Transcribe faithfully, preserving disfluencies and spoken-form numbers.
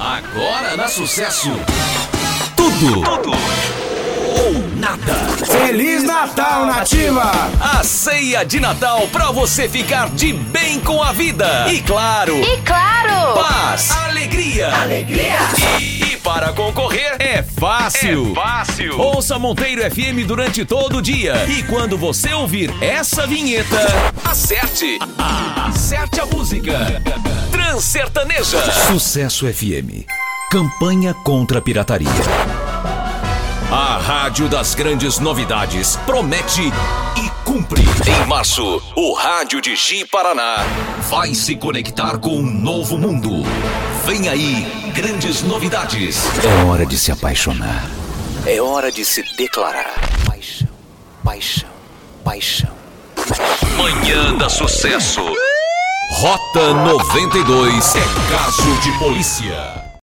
Agora na Sucesso. Tudo. Tudo. Ou nada. Feliz Natal, Nativa! A ceia de Natal pra você ficar de bem com a vida. E claro... E claro! Paz, alegria. Alegria! E, e para concorrer é fácil. É fácil. Ouça Monteiro F M durante todo o dia. E quando você ouvir essa vinheta, acerte. Acerte a música. Transsertaneja. Sucesso F M. Campanha contra a pirataria. A rádio das grandes novidades promete e cumpre. Em março, o rádio de Ji Paraná vai se conectar com um novo mundo. Vem aí, grandes novidades. É hora de se apaixonar. É hora de se declarar. Paixão, paixão, paixão. Manhã da Sucesso. Rota noventa e dois é caso de polícia.